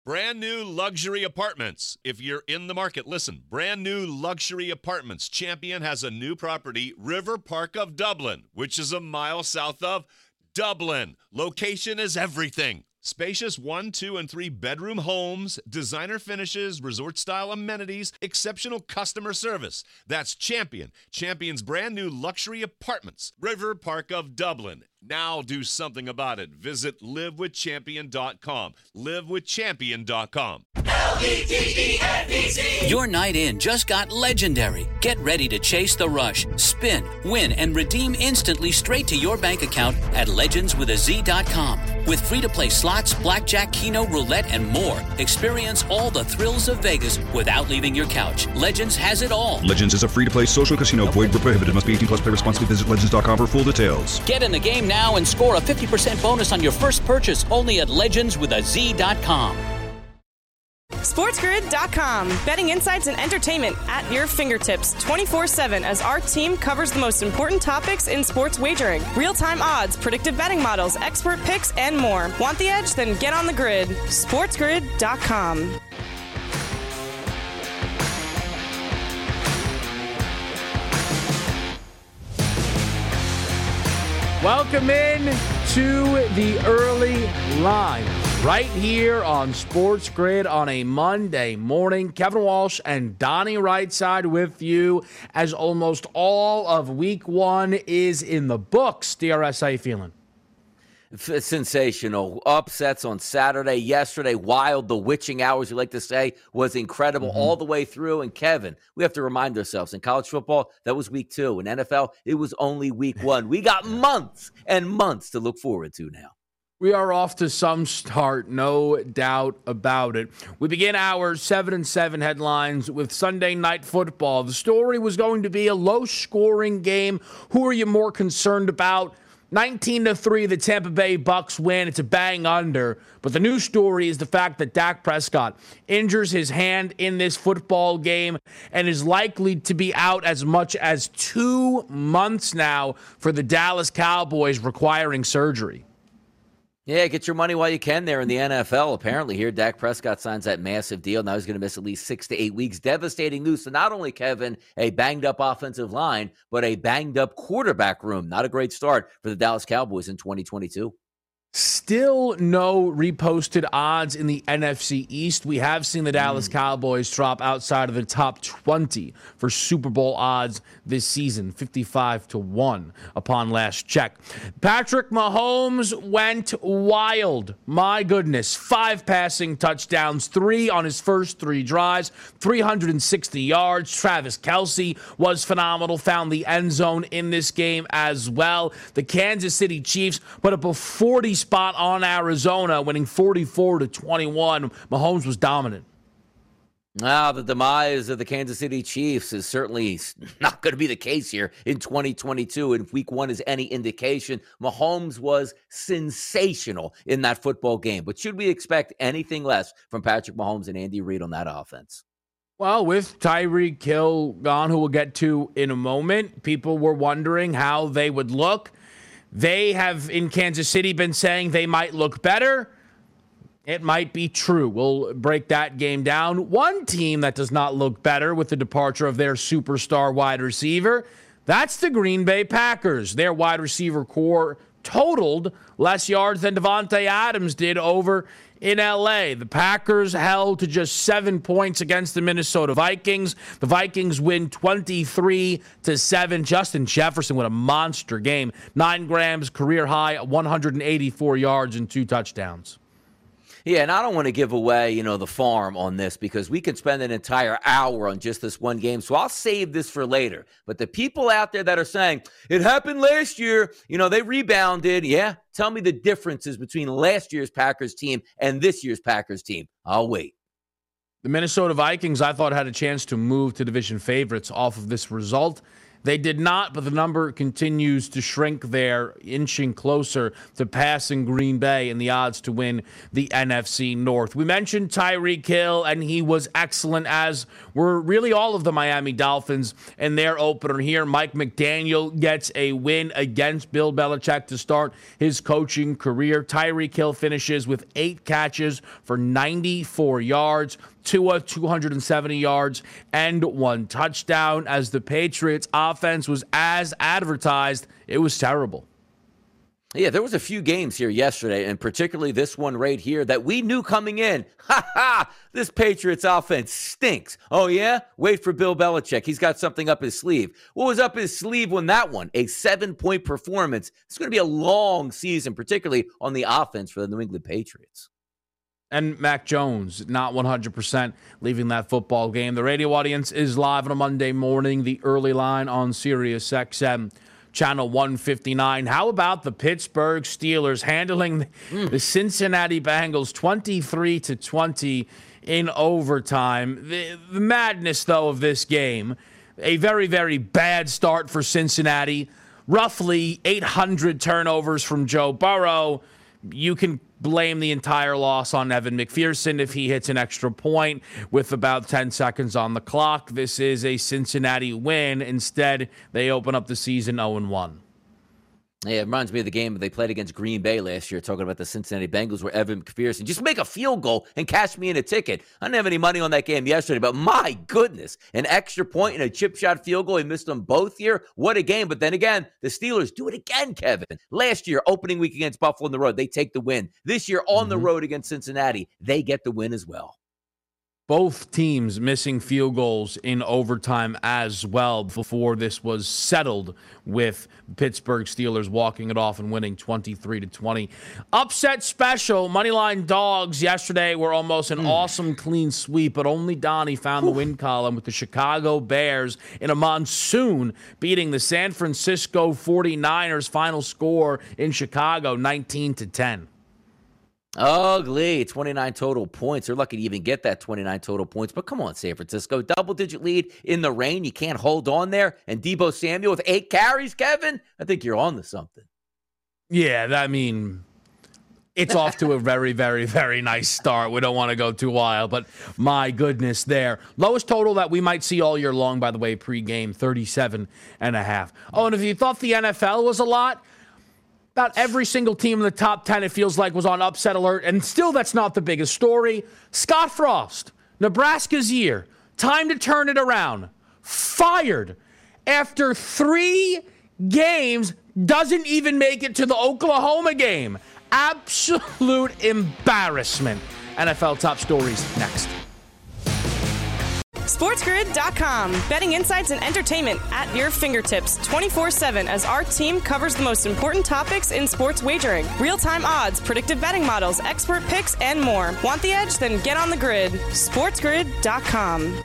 Brand new luxury apartments. If you're in the market, listen. Brand new luxury apartments. Champion has a new property, River Park of Dublin, which is a mile south of Dublin. Location is everything. Spacious 1, 2, and 3 bedroom homes, designer finishes, resort-style amenities, exceptional customer service. That's Champion. Champion's brand new luxury apartments. River Park of Dublin. Now do something about it. Visit livewithchampion.com. Livewithchampion.com. LVTENBC. Your night in just got legendary. Get ready to chase the rush, spin, win, and redeem instantly straight to your bank account at legendswithaz.com. With free-to-play slots, blackjack, keno, roulette, and more. Experience all the thrills of Vegas without leaving your couch. Legends has it all. Legends is a free-to-play social casino. Void where prohibited. Must be 18 plus. Play responsibly. Visit legends.com for full details. Get in the game now and score a 50% bonus on your first purchase only at legendswithaz.com. SportsGrid.com. Betting insights and entertainment at your fingertips 24/7 as our team covers the most important topics in sports wagering. Real-time odds, predictive betting models, expert picks, and more. Want the edge? Then get on the grid. SportsGrid.com. Welcome in to the early line right here on Sports Grid on a Monday morning. Kevin Walsh and Donnie Rightside with you as almost all of week one is in the books. DRS, how you feeling? Sensational. Upsets on Saturday, yesterday, wild. The witching hours, you like to say, was incredible all the way through. And Kevin, we have to remind ourselves, in college football, that was week 2. In NFL, it was only week 1. We got months and months to look forward to now. We are off to some start, no doubt about it. We begin our 7-7 headlines with Sunday Night Football. The story was going to be a low-scoring game. Who are you more concerned about? 19-3, the Tampa Bay Bucks win. It's a bang under. But the new story is the fact that Dak Prescott injures his hand in this football game and is likely to be out as much as 2 months now for the Dallas Cowboys, requiring surgery. Yeah, get your money while you can there in the NFL. Apparently here, Dak Prescott signs that massive deal. Now he's going to miss at least 6 to 8 weeks. Devastating news. So not only, Kevin, a banged-up offensive line, but a banged-up quarterback room. Not a great start for the Dallas Cowboys in 2022. Still no reposted odds in the NFC East. We have seen the Dallas Cowboys drop outside of the top 20 for Super Bowl odds this season, 55-1 upon last check. Patrick Mahomes went wild. My goodness, 5 passing touchdowns, 3 on his first 3 drives, 360 yards. Travis Kelce was phenomenal, found the end zone in this game as well. The Kansas City Chiefs put up a 40 spot on Arizona, winning 44-21. Mahomes was dominant. Now, the demise of the Kansas City Chiefs is certainly not going to be the case here in 2022. And if week 1 is any indication, Mahomes was sensational in that football game. But should we expect anything less from Patrick Mahomes and Andy Reid on that offense? Well, with Tyreek Hill gone, who we'll get to in a moment, people were wondering how they would look. They have, in Kansas City, been saying they might look better. It might be true. We'll break that game down. One team that does not look better with the departure of their superstar wide receiver, that's the Green Bay Packers. Their wide receiver core totaled less yards than Devontae Adams did over in L.A. The Packers held to just 7 points against the Minnesota Vikings. The Vikings win 23-7. Justin Jefferson with a monster game. 9 grams, career high, 184 yards and 2 touchdowns. Yeah, and I don't want to give away, the farm on this because we could spend an entire hour on just this one game. So I'll save this for later. But the people out there that are saying, it happened last year, they rebounded. Yeah, tell me the differences between last year's Packers team and this year's Packers team. I'll wait. The Minnesota Vikings, I thought, had a chance to move to division favorites off of this result. They did not, but the number continues to shrink there, inching closer to passing Green Bay in the odds to win the NFC North. We mentioned Tyreek Hill, and he was excellent, as were really all of the Miami Dolphins in their opener here. Mike McDaniel gets a win against Bill Belichick to start his coaching career. Tyreek Hill finishes with 8 catches for 94 yards. Tua, 270 yards and 1 touchdown. As the Patriots offense was as advertised, it was terrible. Yeah, there was a few games here yesterday, and particularly this one right here that we knew coming in. This Patriots offense stinks. Oh, yeah? Wait for Bill Belichick. He's got something up his sleeve. What was up his sleeve when that one? A 7-point performance. It's going to be a long season, particularly on the offense for the New England Patriots. And Mac Jones, not 100% leaving that football game. The radio audience is live on a Monday morning, the early line on Sirius XM, channel 159. How about the Pittsburgh Steelers handling the Cincinnati Bengals 23-20 in overtime? The madness, though, of this game, a very, very bad start for Cincinnati. Roughly 800 turnovers from Joe Burrow. You can blame the entire loss on Evan McPherson if he hits an extra point with about 10 seconds on the clock. This is a Cincinnati win. Instead, they open up the season 0-1. Yeah, it reminds me of the game they played against Green Bay last year, talking about the Cincinnati Bengals, where Evan McPherson just make a field goal and cash me in a ticket. I didn't have any money on that game yesterday, but my goodness, an extra point and a chip shot field goal. He missed them both here. What a game. But then again, the Steelers do it again, Kevin. Last year, opening week against Buffalo on the road, they take the win. This year, on the road against Cincinnati, they get the win as well. Both teams missing field goals in overtime as well before this was settled, with Pittsburgh Steelers walking it off and winning 23-20. Upset special. Moneyline dogs yesterday were almost an awesome clean sweep, but only Donnie found the win column with the Chicago Bears in a monsoon beating the San Francisco 49ers. Final score in Chicago, 19-10. Ugly. 29 total points. They're lucky to even get that 29 total points. But come on, San Francisco. Double-digit lead in the rain. You can't hold on there. And Deebo Samuel with 8 carries, Kevin? I think you're on to something. Yeah, I mean, it's off to a very, very, very nice start. We don't want to go too wild, but my goodness there. Lowest total that we might see all year long, by the way, pre-game, 37.5. Oh, and if you thought the NFL was a lot, about every single team in the top 10, it feels like, was on upset alert. And still, that's not the biggest story. Scott Frost, Nebraska's year. Time to turn it around. Fired after 3 games. Doesn't even make it to the Oklahoma game. Absolute embarrassment. NFL top stories next. SportsGrid.com. Betting insights and entertainment at your fingertips 24/7 as our team covers the most important topics in sports wagering. Real-time odds, predictive betting models, expert picks, and more. Want the edge? Then get on the grid. SportsGrid.com.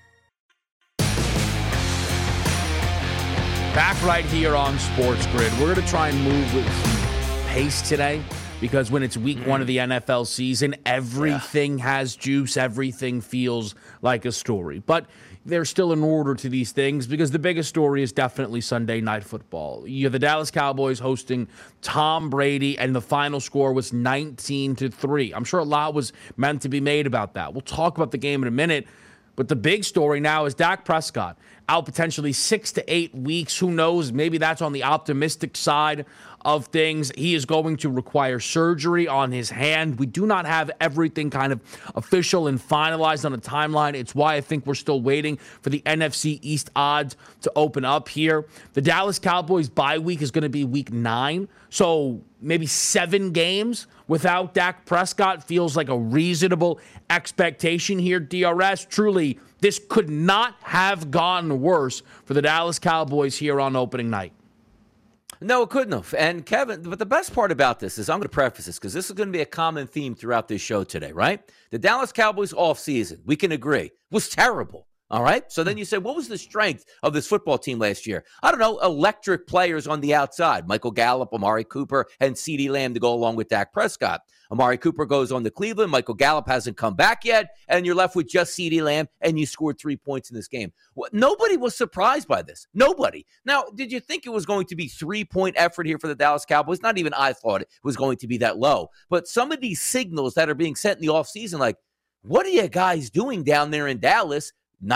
Back right here on Sports Grid. We're going to try and move with some pace today, because when it's week 1 of the NFL season, everything has juice. Everything feels like a story. But there's still an order to these things, because the biggest story is definitely Sunday Night Football. You have the Dallas Cowboys hosting Tom Brady, and the final score was 19-3. I'm sure a lot was meant to be made about that. We'll talk about the game in a minute. But the big story now is Dak Prescott out potentially 6 to 8 weeks. Who knows? Maybe that's on the optimistic side of things. He is going to require surgery on his hand. We do not have everything kind of official and finalized on a timeline. It's why I think we're still waiting for the NFC East odds to open up here. The Dallas Cowboys bye week is going to be week 9. So maybe 7 games without Dak Prescott feels like a reasonable expectation here. DRS, truly, this could not have gone worse for the Dallas Cowboys here on opening night. No, it couldn't have. And Kevin, but the best part about this is, I'm going to preface this because this is going to be a common theme throughout this show today, right? The Dallas Cowboys offseason, we can agree, was terrible. All right. So then you say, what was the strength of this football team last year? I don't know. Electric players on the outside. Michael Gallup, Amari Cooper, and CeeDee Lamb to go along with Dak Prescott. Amari Cooper goes on to Cleveland. Michael Gallup hasn't come back yet, and you're left with just CeeDee Lamb, and you scored 3 points in this game. Nobody was surprised by this. Nobody. Now, did you think it was going to be 3-point effort here for the Dallas Cowboys? Not even I thought it was going to be that low. But some of these signals that are being sent in the offseason, like, what are you guys doing down there in Dallas?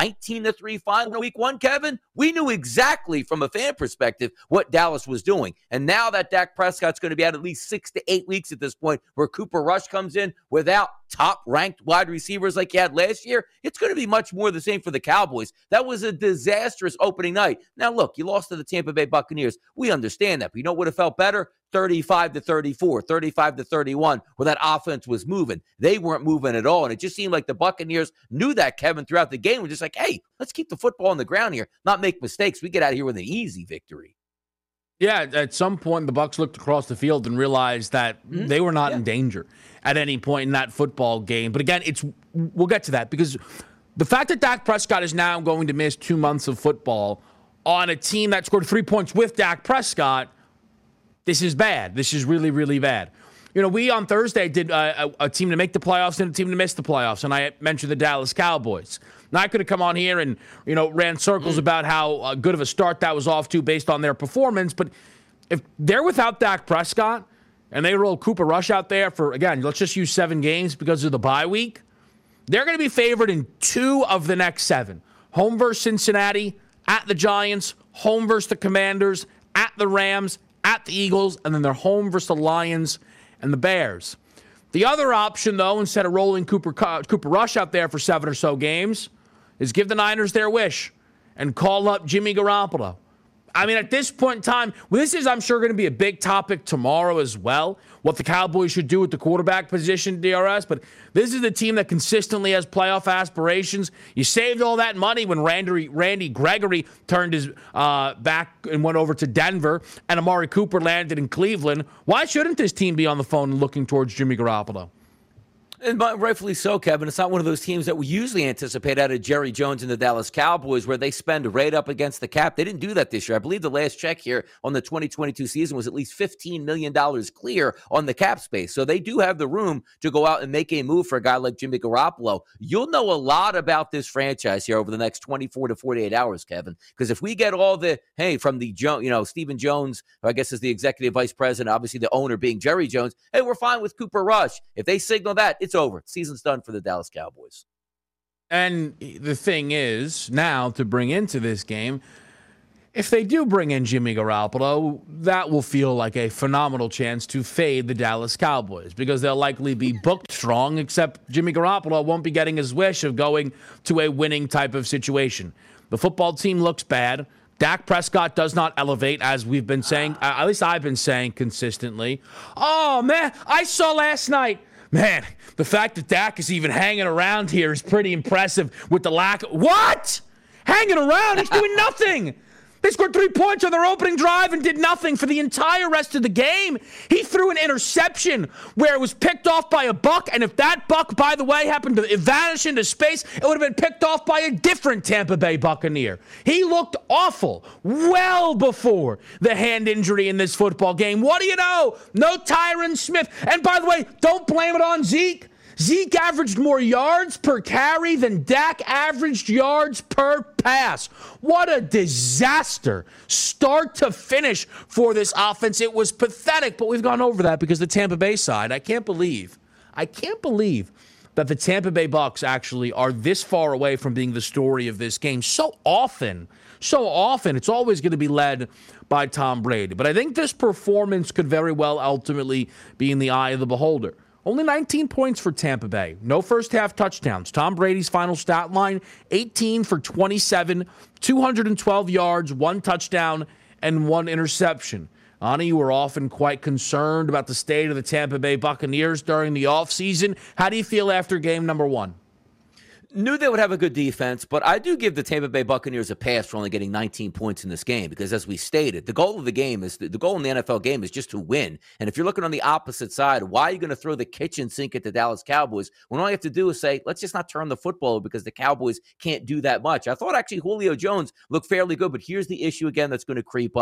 19-3 final week 1, Kevin. We knew exactly from a fan perspective what Dallas was doing. And now that Dak Prescott's going to be out at least 6 to 8 weeks at this point, where Cooper Rush comes in without top-ranked wide receivers like he had last year, it's going to be much more the same for the Cowboys. That was a disastrous opening night. Now, look, you lost to the Tampa Bay Buccaneers. We understand that. But you know what would have felt better? 35-34, 35-31, where that offense was moving. They weren't moving at all. And it just seemed like the Buccaneers knew that, Kevin, throughout the game. We're just like, hey, let's keep the football on the ground here, not make mistakes. We get out of here with an easy victory. Yeah, at some point, the Bucs looked across the field and realized that they were not in danger at any point in that football game. But again, we'll get to that, because the fact that Dak Prescott is now going to miss 2 months of football on a team that scored 3 points with Dak Prescott, this is bad. This is really, really bad. You know, we on Thursday did a team to make the playoffs and a team to miss the playoffs, and I mentioned the Dallas Cowboys. Now, I could have come on here and, ran circles about how good of a start that was off to based on their performance, but if they're without Dak Prescott and they roll Cooper Rush out there for, again, let's just use 7 games because of the bye week, they're going to be favored in 2 of the next 7. Home versus Cincinnati, at the Giants, home versus the Commanders, at the Rams, at the Eagles, and then they're home versus the Lions and the Bears. The other option, though, instead of rolling Cooper Rush out there for 7 or so games, is give the Niners their wish and call up Jimmy Garoppolo. I mean, at this point in time, this is, I'm sure, going to be a big topic tomorrow as well, what the Cowboys should do with the quarterback position, DRS. But this is the team that consistently has playoff aspirations. You saved all that money when Randy Gregory turned his back and went over to Denver, and Amari Cooper landed in Cleveland. Why shouldn't this team be on the phone looking towards Jimmy Garoppolo? And rightfully so, Kevin. It's not one of those teams that we usually anticipate out of Jerry Jones and the Dallas Cowboys, where they spend right up against the cap. They didn't do that this year. I believe the last check here on the 2022 season was at least $15 million clear on the cap space. So they do have the room to go out and make a move for a guy like Jimmy Garoppolo. You'll know a lot about this franchise here over the next 24 to 48 hours, Kevin, because if we get all the, from the, Stephen Jones, who I guess is the executive vice president, obviously the owner being Jerry Jones, hey, we're fine with Cooper Rush. If they signal that, it's over. Season's done for the Dallas Cowboys. And the thing is, now to bring into this game, if they do bring in Jimmy Garoppolo, that will feel like a phenomenal chance to fade the Dallas Cowboys, because they'll likely be booked strong, except Jimmy Garoppolo won't be getting his wish of going to a winning type of situation. The football team looks bad. Dak Prescott does not elevate, as we've been saying, at least I've been saying consistently. Oh, man, I saw last night. Man, the fact that Dak is even hanging around here is pretty impressive with the lack of... What? Hanging around? He's doing nothing. They scored 3 points on their opening drive and did nothing for the entire rest of the game. He threw an interception where it was picked off by a buck, and if that buck, by the way, happened to vanish into space, it would have been picked off by a different Tampa Bay Buccaneer. He looked awful well before the hand injury in this football game. What do you know? No Tyron Smith. And by the way, don't blame it on Zeke. Zeke averaged more yards per carry than Dak averaged yards per pass. What a disaster start to finish for this offense. It was pathetic, but we've gone over that because the Tampa Bay side, I can't believe that the Tampa Bay Bucs actually are this far away from being the story of this game. So often, it's always going to be led by Tom Brady. But I think this performance could very well ultimately be in the eye of the beholder. Only 19 points for Tampa Bay. No first-half touchdowns. Tom Brady's final stat line, 18 for 27, 212 yards, 1 touchdown, and 1 interception. Ani, you were often quite concerned about the state of the Tampa Bay Buccaneers during the offseason. How do you feel after game number 1? Knew they would have a good defense, but I do give the Tampa Bay Buccaneers a pass for only getting 19 points in this game because, as we stated, the goal of the game is the goal in the NFL game is just to win. And if you're looking on the opposite side, why are you going to throw the kitchen sink at the Dallas Cowboys when all you have to do is say, let's just not turn the football because the Cowboys can't do that much? I thought actually Julio Jones looked fairly good, but here's the issue again that's going to creep up.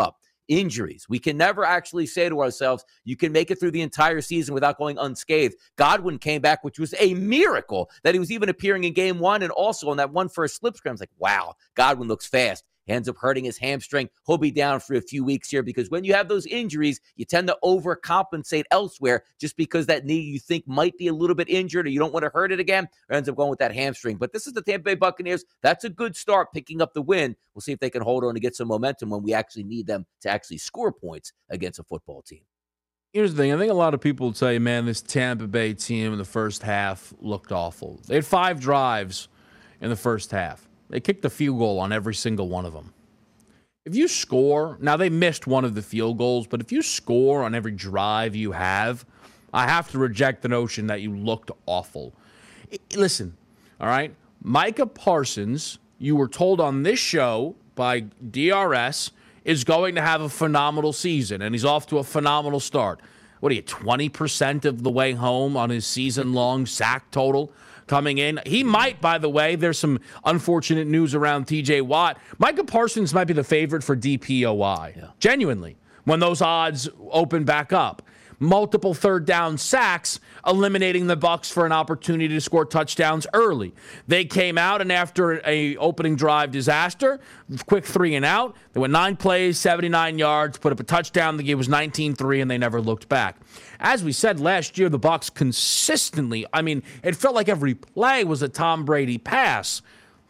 injuries. We can never actually say to ourselves, you can make it through the entire season without going unscathed. Godwin came back, which was a miracle that he was even appearing in game one, and also on that one first slip scrum. I was like, wow, Godwin looks fast. He ends up hurting his hamstring. He'll be down for a few weeks here because when you have those injuries, you tend to overcompensate elsewhere just because that knee you think might be a little bit injured or you don't want to hurt it again, or ends up going with that hamstring. But this is the Tampa Bay Buccaneers. That's a good start picking up the win. We'll see if they can hold on to get some momentum when we actually need them to actually score points against a football team. Here's the thing. I think a lot of people would say, man, this Tampa Bay team in the first half looked awful. They had 5 drives in the first half. They kicked a field goal on every single one of them. If you score, now they missed one of the field goals, but if you score on every drive you have, I have to reject the notion that you looked awful. Listen, all right? Micah Parsons, you were told on this show by DRS, is going to have a phenomenal season, and he's off to a phenomenal start. What are you, 20% of the way home on his season-long sack total? Coming in. He might, by the way, there's some unfortunate news around TJ Watt. Micah Parsons might be the favorite for DPOI. Yeah. Genuinely. When those odds open back up. Multiple third down sacks, eliminating the Bucs for an opportunity to score touchdowns early. They came out, and after a opening drive disaster, quick 3 and out, they went 9 plays, 79 yards, put up a touchdown. The game was 19-3, and they never looked back. As we said last year, the Bucs consistently, it felt like every play was a Tom Brady pass.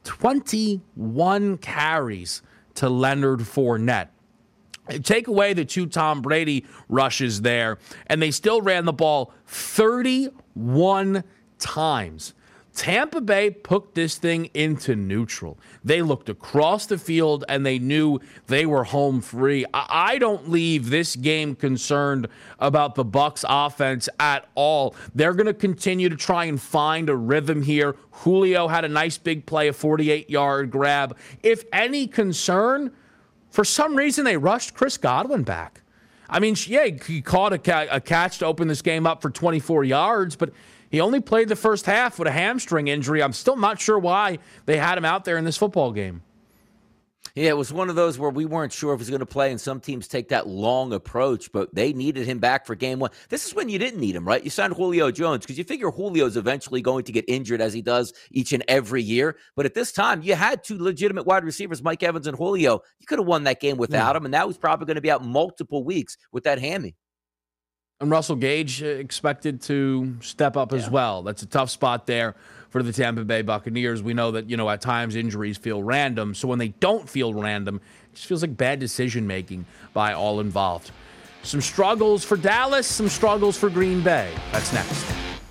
21 carries to Leonard Fournette. Take away the 2 Tom Brady rushes there, and they still ran the ball 31 times. Tampa Bay put this thing into neutral. They looked across the field, and they knew they were home free. I don't leave this game concerned about the Bucs offense at all. They're going to continue to try and find a rhythm here. Julio had a nice big play, a 48-yard grab. If any concern, for some reason, they rushed Chris Godwin back. He caught a catch to open this game up for 24 yards, but he only played the first half with a hamstring injury. I'm still not sure why they had him out there in this football game. Yeah, it was one of those where we weren't sure if he was going to play, and some teams take that long approach, but they needed him back for game one. This is when you didn't need him, right? You signed Julio Jones because you figure Julio's eventually going to get injured as he does each and every year. But at this time, you had 2 legitimate wide receivers, Mike Evans and Julio. You could have won that game without him, and now he's probably going to be out multiple weeks with that hammy. And Russell Gage expected to step up as well. That's a tough spot there for the Tampa Bay Buccaneers. We know that, at times injuries feel random. So when they don't feel random, it just feels like bad decision-making by all involved. Some struggles for Dallas, some struggles for Green Bay. That's next.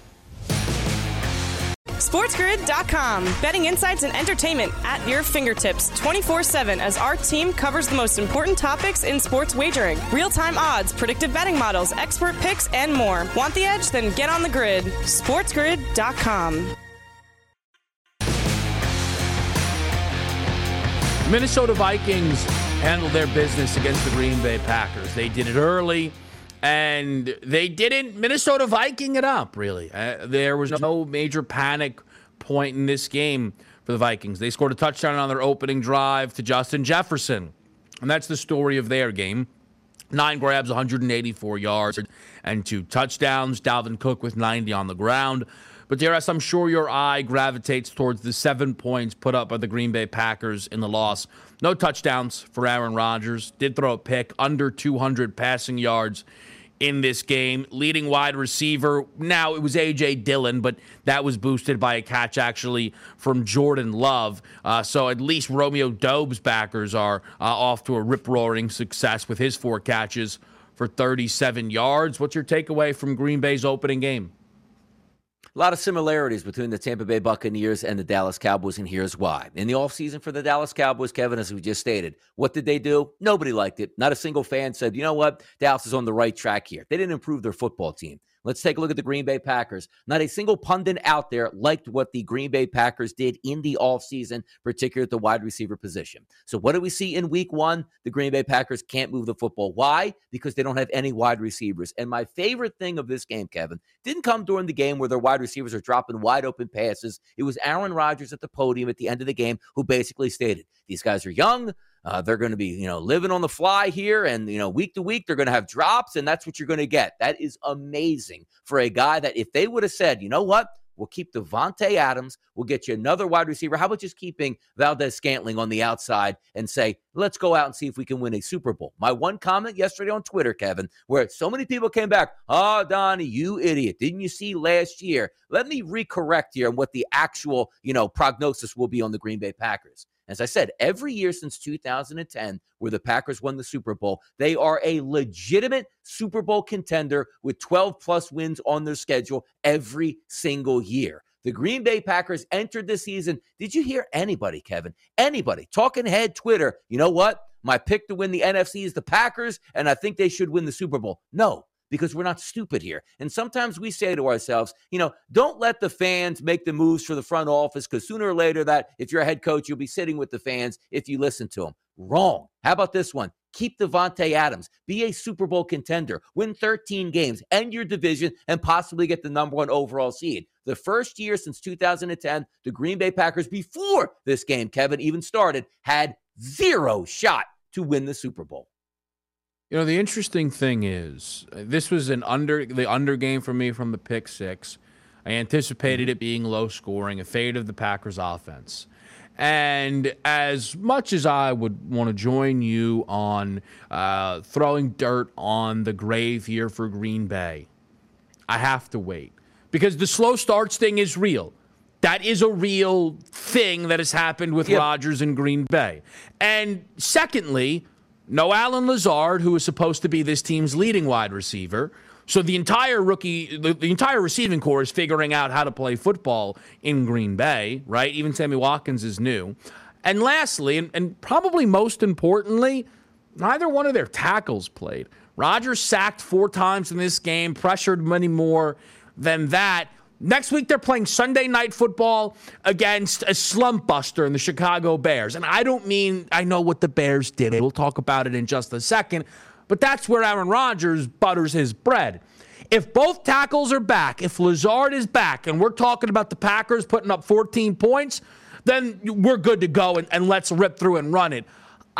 SportsGrid.com. Betting insights and entertainment at your fingertips 24/7 as our team covers the most important topics in sports wagering. Real-time odds, predictive betting models, expert picks, and more. Want the edge? Then get on the grid. SportsGrid.com. Minnesota Vikings handled their business against the Green Bay Packers. They did it early, and they didn't Minnesota Viking it up, really. There was no major panic point in this game for the Vikings. They scored a touchdown on their opening drive to Justin Jefferson, and that's the story of their game. 9 grabs, 184 yards, and 2 touchdowns. Dalvin Cook with 90 on the ground. But, DRS, I'm sure your eye gravitates towards the 7 points put up by the Green Bay Packers in the loss. No touchdowns for Aaron Rodgers. Did throw a pick, under 200 passing yards in this game. Leading wide receiver, now it was A.J. Dillon, but that was boosted by a catch actually from Jordan Love. So at least Romeo Doubs backers are off to a rip-roaring success with his 4 catches for 37 yards. What's your takeaway from Green Bay's opening game? A lot of similarities between the Tampa Bay Buccaneers and the Dallas Cowboys, and here's why. In the offseason for the Dallas Cowboys, Kevin, as we just stated, what did they do? Nobody liked it. Not a single fan said, you know what, Dallas is on the right track here. They didn't improve their football team. Let's take a look at the Green Bay Packers. Not a single pundit out there liked what the Green Bay Packers did in the offseason, particularly at the wide receiver position. So what do we see in week 1? The Green Bay Packers can't move the football. Why? Because they don't have any wide receivers. And my favorite thing of this game, Kevin, didn't come during the game where their wide receivers are dropping wide open passes. It was Aaron Rodgers at the podium at the end of the game who basically stated, these guys are young. They're going to be, living on the fly here, and, week to week, they're going to have drops, and that's what you're going to get. That is amazing for a guy that if they would have said, you know what? We'll keep Davante Adams. We'll get you another wide receiver. How about just keeping Valdez-Scantling on the outside and say, let's go out and see if we can win a Super Bowl? My one comment yesterday on Twitter, Kevin, where so many people came back, oh, Donnie, you idiot. Didn't you see last year? Let me recorrect here on what the actual, prognosis will be on the Green Bay Packers. As I said, every year since 2010, where the Packers won the Super Bowl, they are a legitimate Super Bowl contender with 12-plus wins on their schedule every single year. The Green Bay Packers entered this season. Did you hear anybody, Kevin? Anybody? Talking head Twitter, you know what? My pick to win the NFC is the Packers, and I think they should win the Super Bowl. No. Because we're not stupid here. And sometimes we say to ourselves, don't let the fans make the moves for the front office, because sooner or later that if you're a head coach, you'll be sitting with the fans if you listen to them. Wrong. How about this one? Keep Davante Adams. Be a Super Bowl contender. Win 13 games. End your division and possibly get the number 1 overall seed. The first year since 2010, the Green Bay Packers, before this game, Kevin, even started, had 0 shot to win the Super Bowl. The interesting thing is, this was the under game for me from the pick 6. I anticipated it being low scoring, a fade of the Packers offense. And as much as I would want to join you on throwing dirt on the grave here for Green Bay, I have to wait. Because the slow starts thing is real. That is a real thing that has happened with Rodgers in Green Bay. And secondly, no Allen Lazard, who is supposed to be this team's leading wide receiver. So the entire receiving corps is figuring out how to play football in Green Bay, right? Even Sammy Watkins is new. And lastly, and probably most importantly, neither one of their tackles played. Rodgers sacked 4 times in this game, pressured many more than that. Next week, they're playing Sunday Night Football against a slump buster in the Chicago Bears. And I know what the Bears did. We'll talk about it in just a second. But that's where Aaron Rodgers butters his bread. If both tackles are back, if Lazard is back, and we're talking about the Packers putting up 14 points, then we're good to go and let's rip through and run it.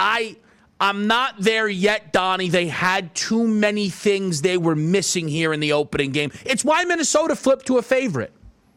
I'm not there yet, Donnie. They had too many things they were missing here in the opening game. It's why Minnesota flipped to a favorite.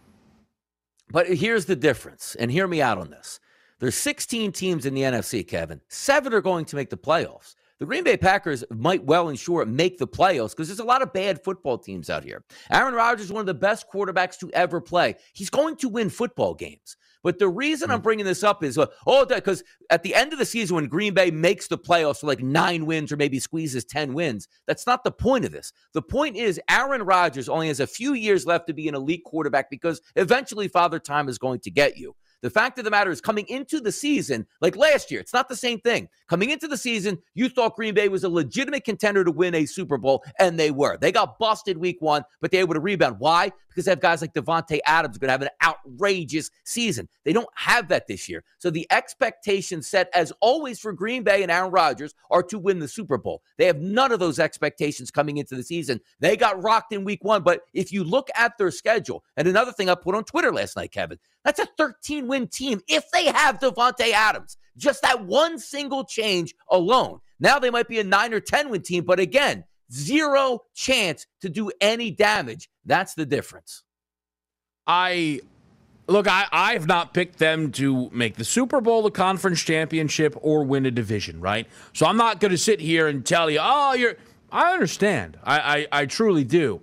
But here's the difference, and hear me out on this. There's 16 teams in the NFC, Kevin. 7 are going to make the playoffs. The Green Bay Packers might well and sure make the playoffs because there's a lot of bad football teams out here. Aaron Rodgers is one of the best quarterbacks to ever play. He's going to win football games. But the reason I'm bringing this up is, because at the end of the season when Green Bay makes the playoffs for like 9 wins or maybe squeezes 10 wins, that's not the point of this. The point is Aaron Rodgers only has a few years left to be an elite quarterback because eventually Father Time is going to get you. The fact of the matter is coming into the season, like last year, it's not the same thing. Coming into the season, you thought Green Bay was a legitimate contender to win a Super Bowl, and they were. They got busted week 1, but they were able to rebound. Why? Because they have guys like Davante Adams going to have an outrageous season. They don't have that this year. So the expectations set, as always for Green Bay and Aaron Rodgers, are to win the Super Bowl. They have none of those expectations coming into the season. They got rocked in week 1, but if you look at their schedule, and another thing I put on Twitter last night, Kevin, that's a 13-win team if they have Davante Adams. Just that one single change alone. Now they might be a 9 or 10-win team, but again, 0 chance to do any damage. That's the difference. I have not picked them to make the Super Bowl, the conference championship, or win a division, right? So I'm not going to sit here and tell you, I understand. I truly do.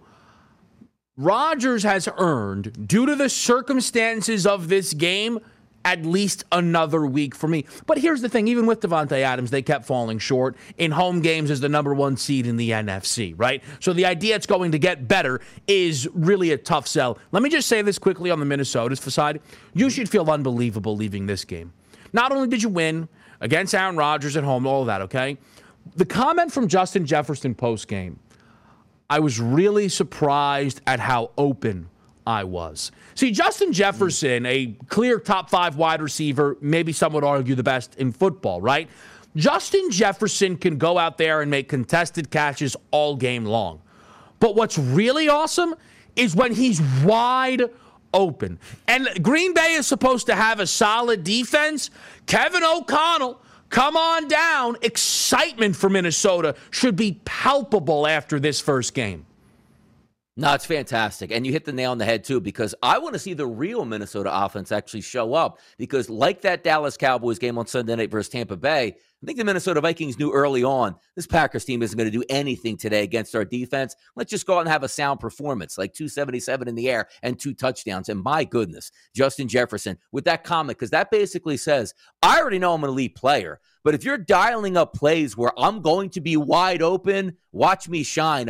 Rodgers has earned, due to the circumstances of this game, at least another week for me. But here's the thing, even with Davante Adams, they kept falling short in home games as the number 1 seed in the NFC, right? So the idea it's going to get better is really a tough sell. Let me just say this quickly on the Minnesota side. You should feel unbelievable leaving this game. Not only did you win against Aaron Rodgers at home, all of that, okay? The comment from Justin Jefferson post-game, I was really surprised at how open I was. See, Justin Jefferson, a clear top 5 wide receiver, maybe some would argue the best in football, right? Justin Jefferson can go out there and make contested catches all game long. But what's really awesome is when he's wide open. And Green Bay is supposed to have a solid defense. Kevin O'Connell Come on down. Excitement for Minnesota should be palpable after this first game. No, it's fantastic. And you hit the nail on the head, too, because I want to see the real Minnesota offense actually show up. Because like that Dallas Cowboys game on Sunday night versus Tampa Bay, I think the Minnesota Vikings knew early on this Packers team isn't going to do anything today against our defense. Let's just go out and have a sound performance, like 277 in the air and 2 touchdowns. And my goodness, Justin Jefferson with that comment, because that basically says, I already know I'm an elite player. But if you're dialing up plays where I'm going to be wide open, watch me shine.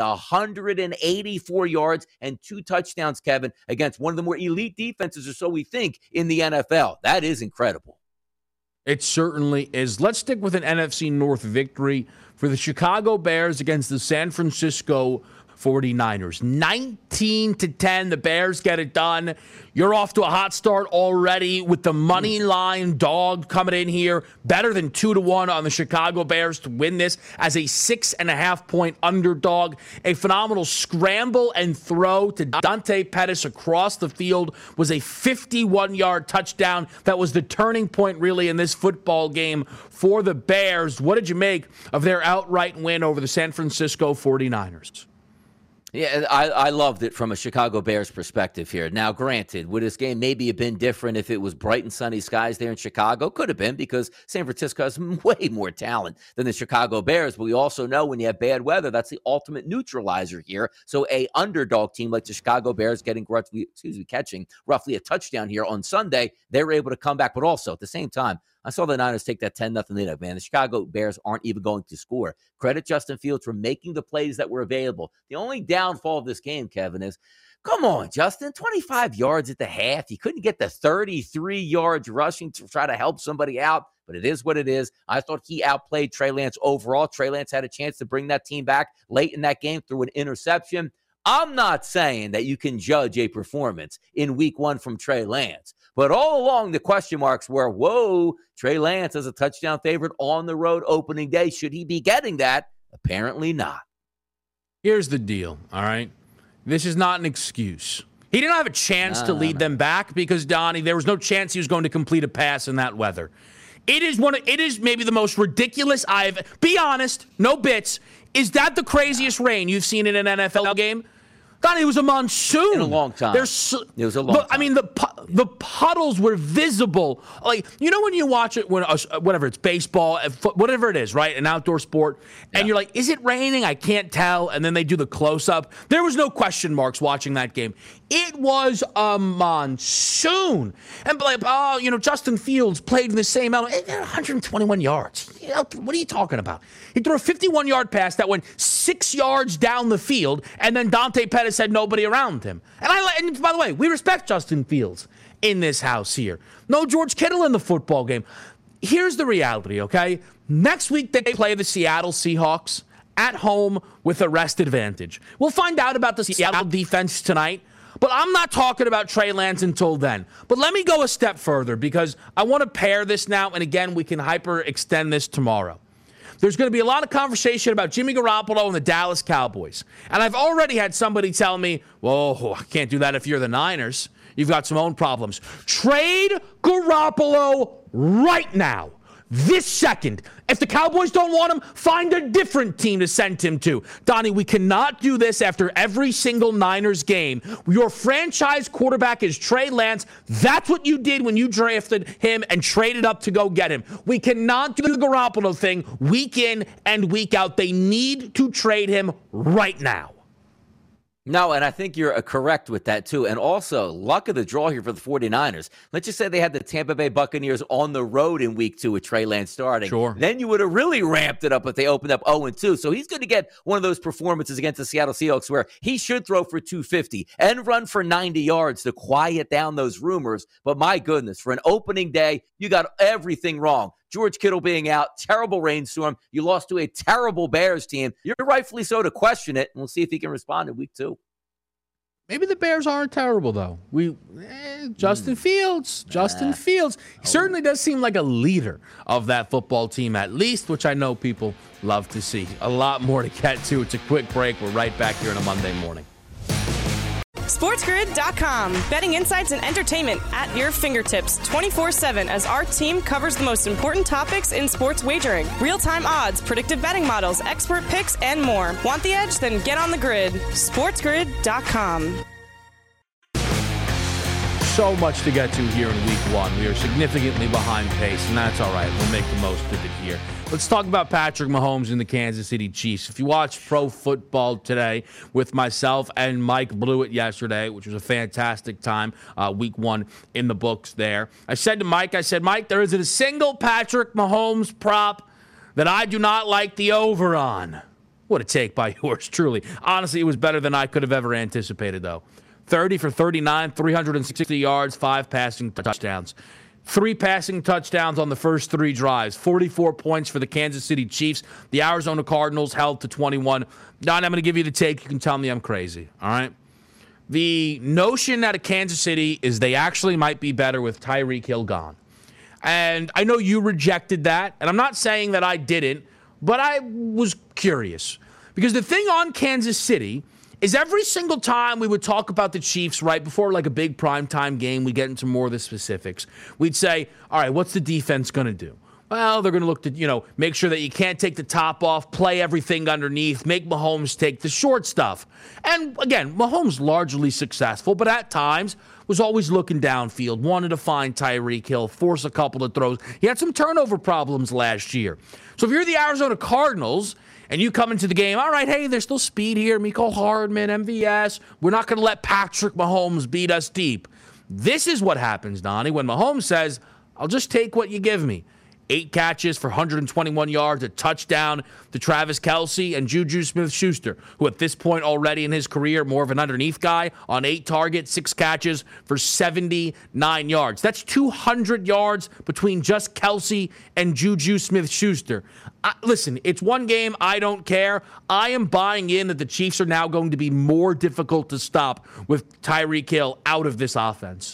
184 yards and 2 touchdowns, Kevin, against one of the more elite defenses, or so we think, in the NFL. That is incredible. It certainly is. Let's stick with an NFC North victory for the Chicago Bears against the San Francisco 49ers. 19-10, the Bears get it done. You're off to a hot start already with the money line dog coming in here. Better than 2-1 on the Chicago Bears to win this as a 6.5-point underdog. A phenomenal scramble and throw to Dante Pettis across the field was a 51-yard touchdown. That was the turning point, really, in this football game for the Bears. What did you make of their outright win over the San Francisco 49ers? Yeah, I loved it from a Chicago Bears perspective here. Now, granted, would this game maybe have been different if it was bright and sunny skies there in Chicago? Could have been, because San Francisco has way more talent than the Chicago Bears. But we also know when you have bad weather, that's the ultimate neutralizer here. So a underdog team like the Chicago Bears catching roughly a touchdown here on Sunday, they were able to come back. But also at the same time, I saw the Niners take that 10-0 lead up, man. The Chicago Bears aren't even going to score. Credit Justin Fields for making the plays that were available. The only downfall of this game, Kevin, is, come on, Justin, 25 yards at the half. He couldn't get the 33 yards rushing to try to help somebody out, but it is what it is. I thought he outplayed Trey Lance overall. Trey Lance had a chance to bring that team back late in that game through an interception. I'm not saying that you can judge a performance in week 1 from Trey Lance. But all along, the question marks were, whoa, Trey Lance is a touchdown favorite on the road opening day. Should he be getting that? Apparently not. Here's the deal, all right? This is not an excuse. He didn't have a chance to lead them back because, Donnie, there was no chance he was going to complete a pass in that weather. It is maybe the most ridiculous be honest, no bits. Is that the craziest rain you've seen in an NFL game? Donnie, it was a monsoon. In a long time. It was a long time. I mean, the puddles were visible. Like, you know when you watch it, when whatever, it's baseball, whatever it is, right? An outdoor sport. And you're like, is it raining? I can't tell. And then they do the close-up. There was no question marks watching that game. It was a monsoon. And like, Justin Fields played in the same element. 121 yards. What are you talking about? He threw a 51-yard pass that went 6 yards down the field, and then Dante Pettis had nobody around him. And by the way, we respect Justin Fields in this house here. No George Kittle in the football game. Here's the reality, okay? Next week they play the Seattle Seahawks at home with a rest advantage. We'll find out about the Seattle defense tonight, but I'm not talking about Trey Lance until then. But let me go a step further, because I want to pair this now, and again, we can hyper-extend this tomorrow. There's going to be a lot of conversation about Jimmy Garoppolo and the Dallas Cowboys. And I've already had somebody tell me, whoa, I can't do that if you're the Niners. You've got some own problems. Trade Garoppolo right now. This second. If the Cowboys don't want him, find a different team to send him to. Donnie, we cannot do this after every single Niners game. Your franchise quarterback is Trey Lance. That's what you did when you drafted him and traded up to go get him. We cannot do the Garoppolo thing week in and week out. They need to trade him right now. No, and I think you're correct with that, too. And also, luck of the draw here for the 49ers. Let's just say they had the Tampa Bay Buccaneers on the road in week 2 with Trey Lance starting. Sure. Then you would have really ramped it up if they opened up 0-2. So he's going to get one of those performances against the Seattle Seahawks where he should throw for 250 and run for 90 yards to quiet down those rumors. But my goodness, for an opening day, you got everything wrong. George Kittle being out, terrible rainstorm. You lost to a terrible Bears team. You're rightfully so to question it, and we'll see if he can respond in week 2. Maybe the Bears aren't terrible, though. Justin Fields. He certainly does seem like a leader of that football team, at least, which I know people love to see. A lot more to get to. It's a quick break. We're right back here on a Monday morning. SportsGrid.com. Betting insights and entertainment at your fingertips 24/7 as our team covers the most important topics in sports wagering. Real-time odds, predictive betting models, expert picks, and more. Want the edge? Then get on the grid. SportsGrid.com. So much to get to here in week one. We are significantly behind pace, and that's all right. We'll make the most of it here. Let's talk about Patrick Mahomes and the Kansas City Chiefs. If you watched Pro Football Today with myself and Mike Blewett yesterday, which was a fantastic time, week one in the books there, I said to Mike, Mike, there isn't a single Patrick Mahomes prop that I do not like the over on. What a take by yours, truly. Honestly, it was better than I could have ever anticipated, though. 30 for 39, 360 yards, 5 passing touchdowns. 3 passing touchdowns on the first 3 drives. 44 points for the Kansas City Chiefs. The Arizona Cardinals held to 21. Don, I'm going to give you the take. You can tell me I'm crazy, all right? The notion out of Kansas City is they actually might be better with Tyreek Hill gone. And I know you rejected that, and I'm not saying that I didn't, but I was curious. Because the thing on Kansas City is every single time we would talk about the Chiefs right before like a big primetime game, we get into more of the specifics. We'd say, all right, what's the defense going to do? Well, they're going to look to, make sure that you can't take the top off, play everything underneath, make Mahomes take the short stuff. And again, Mahomes largely successful, but at times was always looking downfield, wanted to find Tyreek Hill, force a couple of throws. He had some turnover problems last year. So if you're the Arizona Cardinals and you come into the game, all right, hey, there's still speed here, Mecole Hardman, MVS. We're not going to let Patrick Mahomes beat us deep. This is what happens, Donnie, when Mahomes says, I'll just take what you give me. 8 catches for 121 yards, a touchdown to Travis Kelce and Juju Smith-Schuster, who at this point already in his career, more of an underneath guy, on 8 targets, 6 catches for 79 yards. That's 200 yards between just Kelce and Juju Smith-Schuster. Listen, it's one game. I don't care. I am buying in that the Chiefs are now going to be more difficult to stop with Tyreek Hill out of this offense.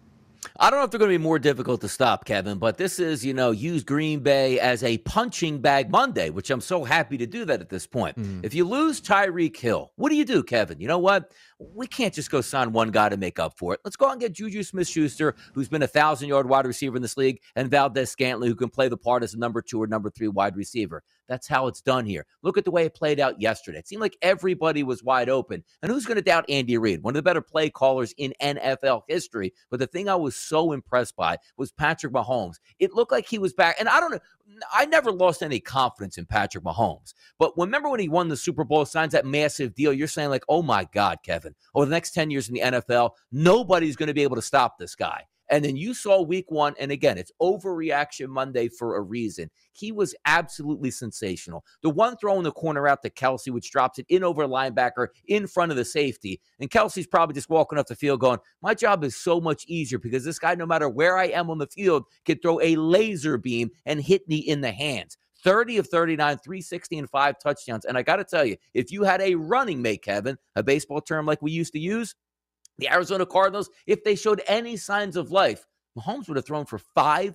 I don't know if they're going to be more difficult to stop, Kevin, but this is, use Green Bay as a punching bag Monday, which I'm so happy to do that at this point. If you lose Tyreek Hill, what do, Kevin? You know what? We can't just go sign one guy to make up for it. Let's go out and get Juju Smith-Schuster, who's been a 1,000-yard wide receiver in this league, and Valdez-Scantling, who can play the part as a number 2 or number 3 wide receiver. That's how it's done here. Look at the way it played out yesterday. It seemed like everybody was wide open. And who's going to doubt Andy Reid, one of the better play callers in NFL history? But the thing I was so impressed by was Patrick Mahomes. It looked like he was back. And I don't know. I never lost any confidence in Patrick Mahomes. But remember when he won the Super Bowl, signs that massive deal, you're saying like, oh my God, Kevin, over the next 10 years in the NFL, nobody's going to be able to stop this guy. And then you saw week one, and again, it's overreaction Monday for a reason. He was absolutely sensational. The one throw in the corner out to Kelce, which drops it in over a linebacker in front of the safety. And Kelsey's probably just walking off the field going, my job is so much easier because this guy, no matter where I am on the field, can throw a laser beam and hit me in the hands. 30 of 39, 360 and 5 touchdowns. And I got to tell you, if you had a running mate, Kevin, a baseball term like we used to use, the Arizona Cardinals, if they showed any signs of life, Mahomes would have thrown for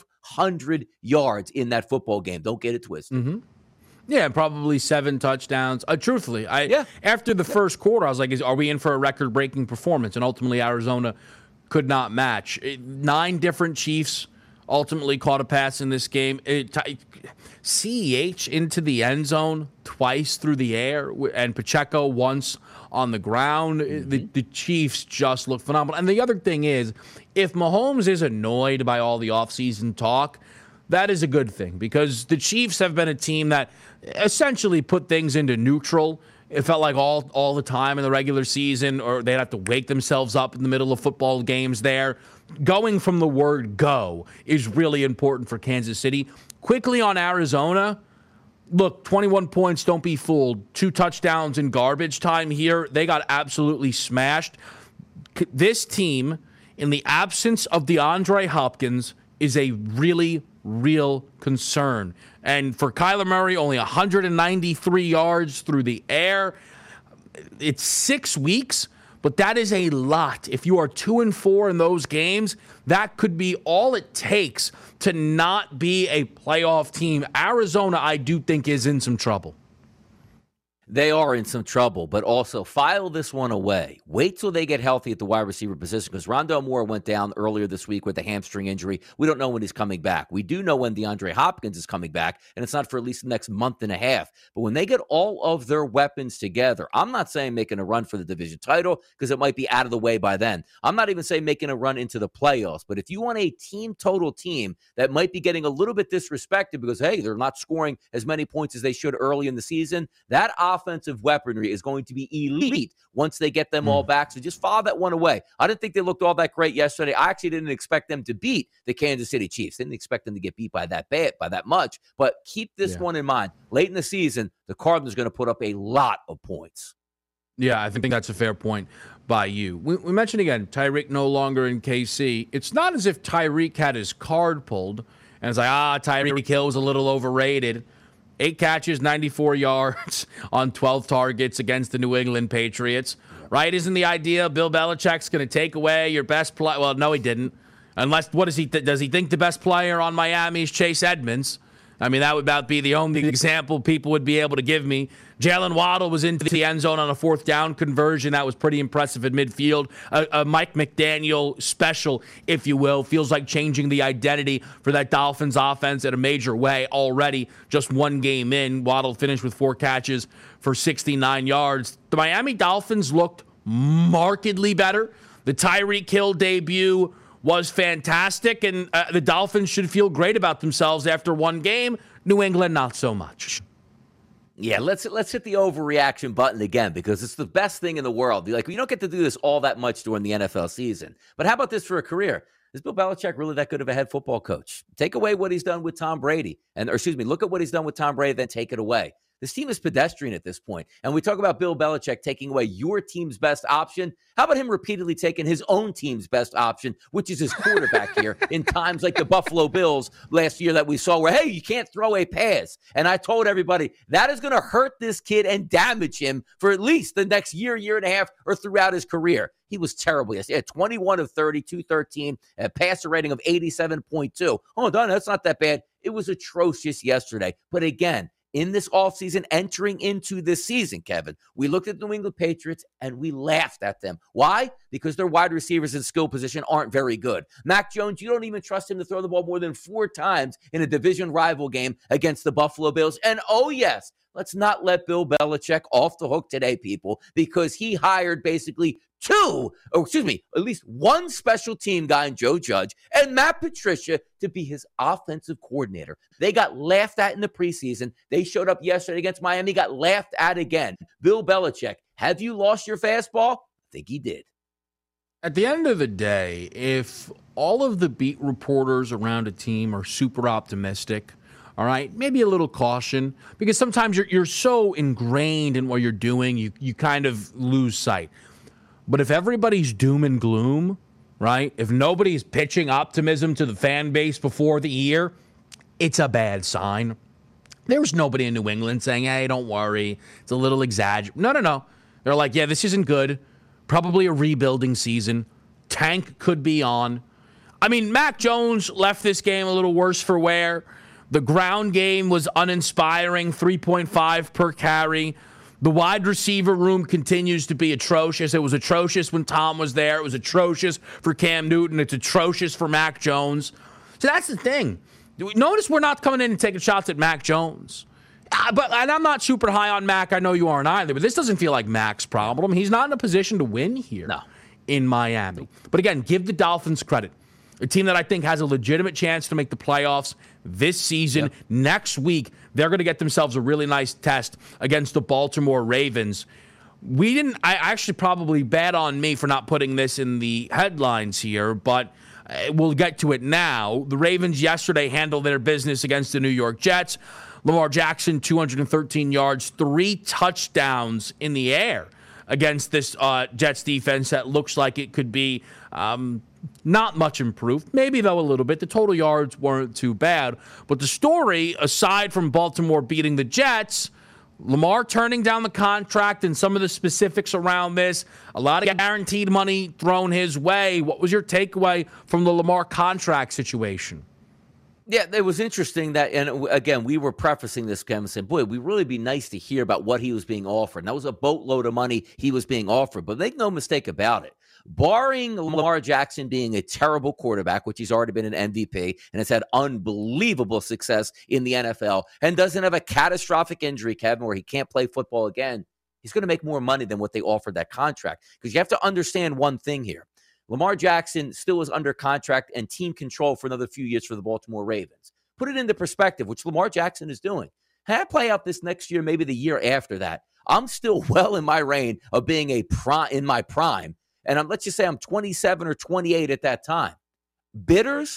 500 yards in that football game. Don't get it twisted. Mm-hmm. Yeah, probably 7 touchdowns. Truthfully, after the first quarter, I was like, are we in for a record-breaking performance? And ultimately, Arizona could not match. 9 different Chiefs ultimately caught a pass in this game. CEH into the end zone twice through the air, and Pacheco once on the ground. The Chiefs just look phenomenal. And the other thing is, if Mahomes is annoyed by all the offseason talk, that is a good thing, because the Chiefs have been a team that essentially put things into neutral. It felt like all the time in the regular season, or they'd have to wake themselves up in the middle of football games there. Going from the word go is really important for Kansas City. Quickly on Arizona, look, 21 points, don't be fooled. 2 touchdowns in garbage time here. They got absolutely smashed. This team, in the absence of DeAndre Hopkins, is a really real concern. And for Kyler Murray, only 193 yards through the air. It's 6 weeks, but that is a lot. If you are 2-4 in those games, that could be all it takes to not be a playoff team. Arizona, I do think, is in some trouble. They are in some trouble, but also file this one away. Wait till they get healthy at the wide receiver position, because Rondale Moore went down earlier this week with a hamstring injury. We don't know when he's coming back. We do know when DeAndre Hopkins is coming back, and it's not for at least the next month and a half. But when they get all of their weapons together, I'm not saying making a run for the division title, because it might be out of the way by then. I'm not even saying making a run into the playoffs. But if you want a total team that might be getting a little bit disrespected because, hey, they're not scoring as many points as they should early in the season, that offensive weaponry is going to be elite once they get them all back. So just file that one away. I didn't think they looked all that great yesterday. I actually didn't expect them to beat the Kansas City Chiefs. Didn't expect them to get beat by that much. But keep this one in mind. Late in the season, the Cardinals are going to put up a lot of points. Yeah, I think that's a fair point by you. We mentioned again, Tyreek no longer in KC. It's not as if Tyreek had his card pulled and it's like, Tyreek Hill was a little overrated. 8 catches, 94 yards on 12 targets against the New England Patriots. Right? Isn't the idea Bill Belichick's going to take away your best player? Well, no, he didn't. Unless, what does he think the best player on Miami is Chase Edmonds? I mean, that would about be the only example people would be able to give me. Jalen Waddle was into the end zone on a 4th down conversion. That was pretty impressive at midfield. A Mike McDaniel special, if you will, feels like changing the identity for that Dolphins offense in a major way already. Just one game in, Waddle finished with 4 catches for 69 yards. The Miami Dolphins looked markedly better. The Tyreek Hill debut was fantastic, and the Dolphins should feel great about themselves after one game. New England, not so much. Yeah, let's hit the overreaction button again, because it's the best thing in the world. You don't get to do this all that much during the NFL season. But how about this for a career? Is Bill Belichick really that good of a head football coach? Take away what he's done with Tom Brady, look at what he's done with Tom Brady, then take it away. This team is pedestrian at this point. And we talk about Bill Belichick taking away your team's best option. How about him repeatedly taking his own team's best option, which is his quarterback here, in times like the Buffalo Bills last year that we saw where, hey, you can't throw a pass. And I told everybody that is going to hurt this kid and damage him for at least the next year and a half, or throughout his career. He was terrible yesterday. He had 21 of 30, 213, a passer rating of 87.2. Oh, Don, that's not that bad. It was atrocious yesterday. But again, in this offseason, entering into this season, Kevin, we looked at the New England Patriots and we laughed at them. Why? Because their wide receivers in skill position aren't very good. Mac Jones, you don't even trust him to throw the ball more than 4 times in a division rival game against the Buffalo Bills. And oh, yes, let's not let Bill Belichick off the hook today, people, because he hired basically at least one special team guy in Joe Judge and Matt Patricia to be his offensive coordinator. They got laughed at in the preseason. They showed up yesterday against Miami, got laughed at again. Bill Belichick, have you lost your fastball? I think he did. At the end of the day, if all of the beat reporters around a team are super optimistic, all right, maybe a little caution, because sometimes you're so ingrained in what you're doing, you kind of lose sight. But if everybody's doom and gloom, right, if nobody's pitching optimism to the fan base before the year, it's a bad sign. There was nobody in New England saying, hey, don't worry, it's a little exaggerated. No. They're like, yeah, this isn't good. Probably a rebuilding season. Tank could be on. I mean, Mac Jones left this game a little worse for wear. The ground game was uninspiring, 3.5 per carry. The wide receiver room continues to be atrocious. It was atrocious when Tom was there. It was atrocious for Cam Newton. It's atrocious for Mac Jones. So that's the thing. Notice we're not coming in and taking shots at Mac Jones. And I'm not super high on Mac. I know you aren't either. But this doesn't feel like Mac's problem. He's not in a position to win here in Miami. But again, give the Dolphins credit. A team that I think has a legitimate chance to make the playoffs this season. Yep. Next week, they're going to get themselves a really nice test against the Baltimore Ravens. I actually probably bad on me for not putting this in the headlines here, but we'll get to it now. The Ravens yesterday handled their business against the New York Jets. Lamar Jackson, 213 yards, 3 touchdowns in the air against this Jets defense that looks like it could be not much improved. Maybe, though, a little bit. The total yards weren't too bad. But the story, aside from Baltimore beating the Jets, Lamar turning down the contract and some of the specifics around this, a lot of guaranteed money thrown his way. What was your takeaway from the Lamar contract situation? Yeah, it was interesting that, and again, we were prefacing this, Kevin, saying, boy, we'd really be nice to hear about what he was being offered. And that was a boatload of money he was being offered. But make no mistake about it. Barring Lamar Jackson being a terrible quarterback, which he's already been an MVP and has had unbelievable success in the NFL and doesn't have a catastrophic injury, Kevin, where he can't play football again, he's going to make more money than what they offered that contract. Because you have to understand one thing here. Lamar Jackson still is under contract and team control for another few years for the Baltimore Ravens. Put it into perspective, which Lamar Jackson is doing. Had I play out this next year, maybe the year after that, I'm still well in my reign of being in my prime. And let's just say I'm 27 or 28 at that time. Bidders,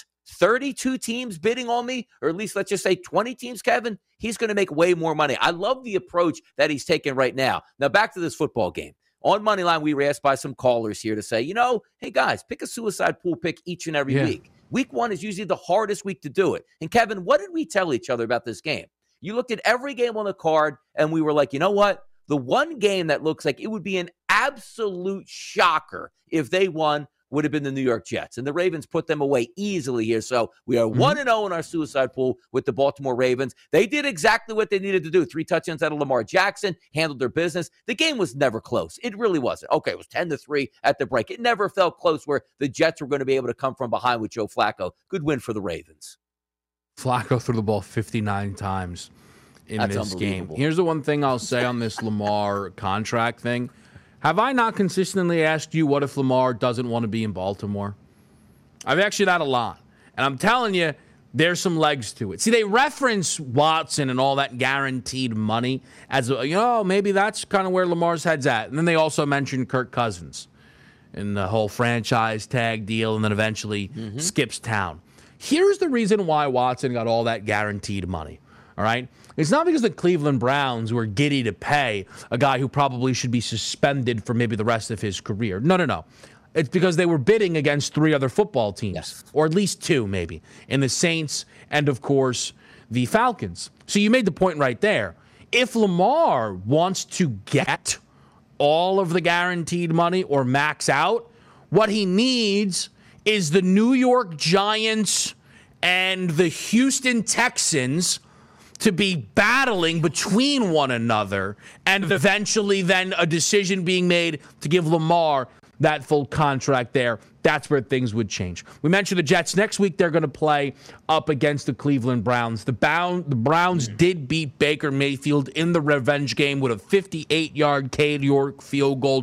32 teams bidding on me, or at least let's just say 20 teams, Kevin, he's going to make way more money. I love the approach that he's taking right now. Now, back to this football game. On Moneyline, we were asked by some callers here to say, hey, guys, pick a suicide pool pick each and every week. Week 1 is usually the hardest week to do it. And, Kevin, what did we tell each other about this game? You looked at every game on the card, and we were like, you know what? The one game that looks like it would be an absolute shocker if they won would have been the New York Jets. And the Ravens put them away easily here. So we are 1-0 in our suicide pool with the Baltimore Ravens. They did exactly what they needed to do. 3 touchdowns out of Lamar Jackson, handled their business. The game was never close. It really wasn't. Okay, it was 10-3 at the break. It never felt close where the Jets were going to be able to come from behind with Joe Flacco. Good win for the Ravens. Flacco threw the ball 59 times in this game. Here's the one thing I'll say on this Lamar contract thing. Have I not consistently asked you what if Lamar doesn't want to be in Baltimore? I've actually that a lot. And I'm telling you, there's some legs to it. See, they reference Watson and all that guaranteed money as, maybe that's kind of where Lamar's head's at. And then they also mentioned Kirk Cousins and the whole franchise tag deal and then eventually skips town. Here's the reason why Watson got all that guaranteed money, all right? It's not because the Cleveland Browns were giddy to pay a guy who probably should be suspended for maybe the rest of his career. No. It's because they were bidding against 3 other football teams, or at least 2 maybe, in the Saints and, of course, the Falcons. So you made the point right there. If Lamar wants to get all of the guaranteed money or max out, what he needs is the New York Giants and the Houston Texans to be battling between one another and eventually then a decision being made to give Lamar that full contract there. That's where things would change. We mentioned the Jets. Next week, they're going to play up against the Cleveland Browns. The Browns did beat Baker Mayfield in the revenge game with a 58-yard Cade York field goal,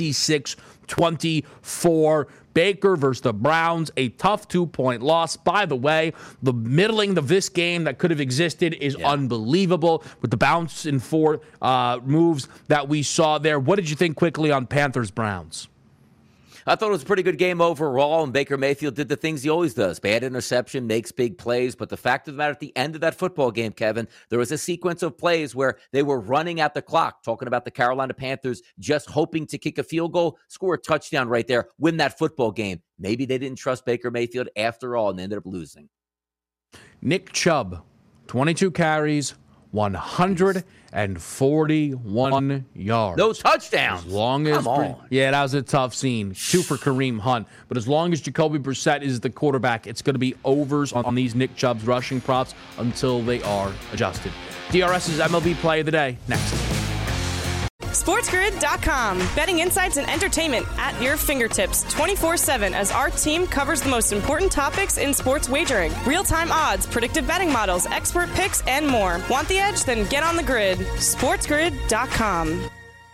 26-24. Baker versus the Browns, a tough 2-point loss. By the way, the middling of this game that could have existed is unbelievable with the bounce and 4 moves that we saw there. What did you think quickly on Panthers-Browns? I thought it was a pretty good game overall, and Baker Mayfield did the things he always does. Bad interception, makes big plays, but the fact of the matter, at the end of that football game, Kevin, there was a sequence of plays where they were running at the clock, talking about the Carolina Panthers just hoping to kick a field goal, score a touchdown right there, win that football game. Maybe they didn't trust Baker Mayfield after all, and they ended up losing. Nick Chubb, 22 carries, 141 yards. No touchdowns. As long as, come on. Yeah, that was a tough scene. 2 for Kareem Hunt. But as long as Jacoby Brissett is the quarterback, it's going to be overs on these Nick Chubb's rushing props until they are adjusted. DRS's MLB Play of the Day next. SportsGrid.com. Betting insights and entertainment at your fingertips 24/7 as our team covers the most important topics in sports wagering. Real-time odds, predictive betting models, expert picks, and more. Want the edge? Then get on the grid. SportsGrid.com.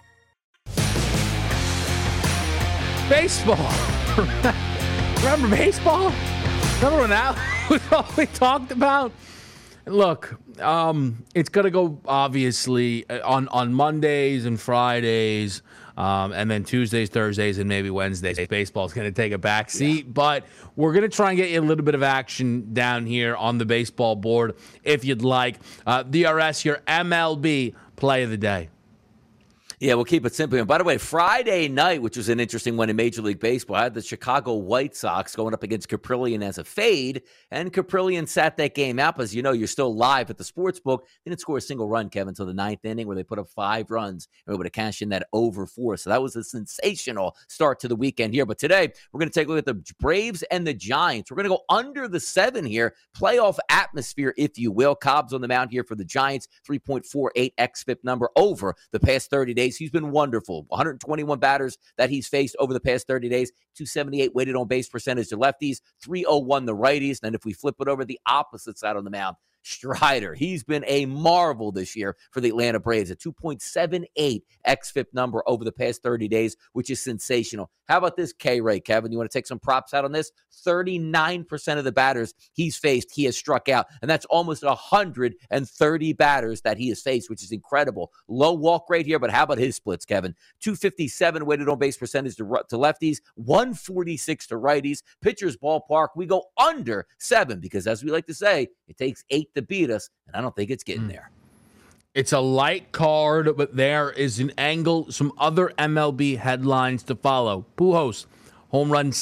Baseball. Remember baseball? Remember when that was all we talked about? Look, it's going to go, obviously, on Mondays and Fridays, and then Tuesdays, Thursdays, and maybe Wednesdays. Baseball is going to take a back seat, but we're going to try and get you a little bit of action down here on the baseball board if you'd like. DRS, your MLB Play of the Day. Yeah, we'll keep it simple. And by the way, Friday night, which was an interesting one in Major League Baseball, I had the Chicago White Sox going up against Caprillion as a fade, and Caprillion sat that game out. As you know, you're still live at the sportsbook. They didn't score a single run, Kevin, until the ninth inning, where they put up 5 runs and were able to cash in that over 4. So that was a sensational start to the weekend here. But today, we're going to take a look at the Braves and the Giants. We're going to go under the 7 here, playoff atmosphere, if you will. Cobb's on the mound here for the Giants, 3.48 xFIP number over the past 30 days. He's been wonderful. 121 batters that he's faced over the past 30 days. 278 weighted on base percentage to lefties. 301 the righties. And if we flip it over the opposite side on the mound, Strider. He's been a marvel this year for the Atlanta Braves. A 2.78 xFIP number over the past 30 days, which is sensational. How about this K-Ray, Kevin? You want to take some props out on this? 39% of the batters he's faced, he has struck out. And that's almost 130 batters that he has faced, which is incredible. Low walk rate here, but how about his splits, Kevin? 257 weighted on base percentage to lefties, 146 to righties. Pitcher's ballpark, we go under 7 because, as we like to say, it takes 8 to beat us, and I don't think it's getting there. It's a light card, but there is an angle, some other MLB headlines to follow. Pujols, home run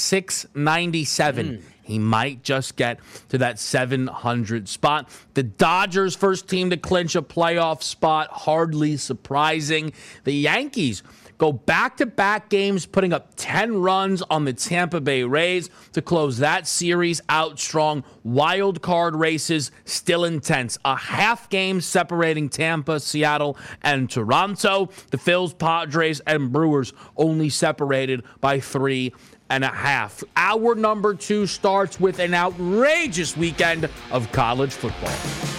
697. He might just get to that 700 spot. The Dodgers, first team to clinch a playoff spot, hardly surprising. The Yankees go back-to-back games, putting up 10 runs on the Tampa Bay Rays to close that series out strong. Wild card races still intense. A half game separating Tampa, Seattle, and Toronto. The Phils, Padres, and Brewers only separated by 3.5. Hour number 2 starts with an outrageous weekend of college football.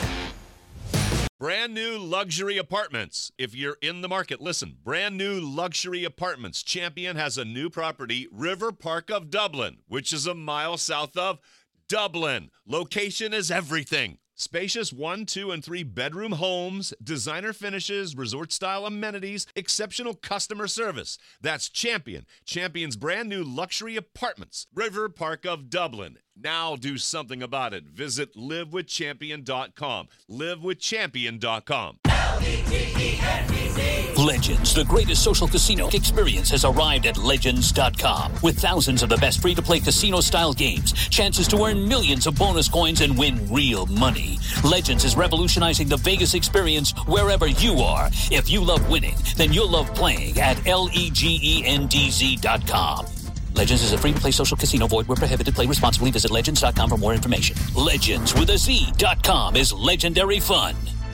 Brand new luxury apartments. If you're in the market, listen. Brand new luxury apartments. Champion has a new property, River Park of Dublin, which is a mile south of Dublin. Location is everything. Spacious 1, 2, and 3 bedroom homes, designer finishes, resort-style amenities, exceptional customer service. That's Champion. Champion's brand new luxury apartments, River Park of Dublin. Now do something about it. Visit livewithchampion.com. Livewithchampion.com. Legends, the greatest social casino experience, has arrived at Legends.com. With thousands of the best free-to-play casino-style games, chances to earn millions of bonus coins and win real money. Legends is revolutionizing the Vegas experience wherever you are. If you love winning, then you'll love playing at LEGENDZ.com. Legends is a free-to-play social casino. Void where prohibited. Play responsibly. Visit Legends.com for more information. Legends with a Z.com is legendary fun.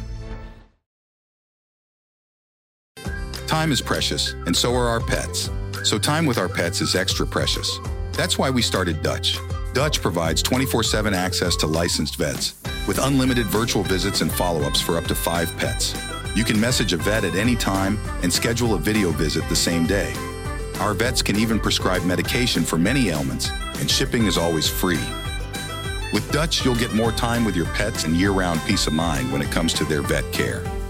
Time is precious, and so are our pets. So time with our pets is extra precious. That's why we started Dutch. Dutch provides 24/7 access to licensed vets with unlimited virtual visits and follow-ups for up to 5 pets. You can message a vet at any time and schedule a video visit the same day. Our vets can even prescribe medication for many ailments, and shipping is always free. With Dutch, you'll get more time with your pets and year-round peace of mind when it comes to their vet care.